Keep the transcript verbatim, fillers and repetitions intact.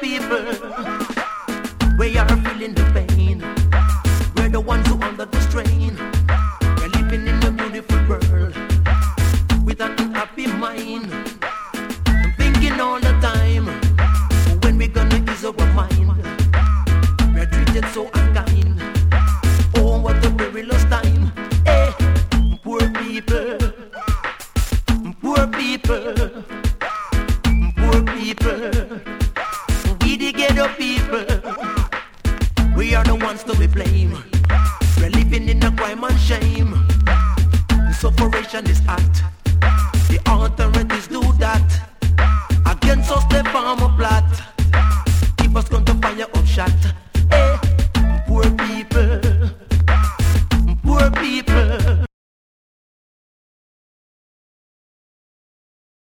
people, we are feeling the pain. We're the ones who under the strain. We're living in a beautiful world with an unhappy mind. I'm thinking all the time, when we gonna ease our mind? We're treated so unkind. Oh, what a perilous time. Hey, poor people, poor people, poor people. We the ghetto people, we are the ones to be blamed. We're living in a crime and shame. The sufferation is hot. The authorities do that. Against us they form a plot. Keep us going to fire up shot. Hey, poor people, poor people.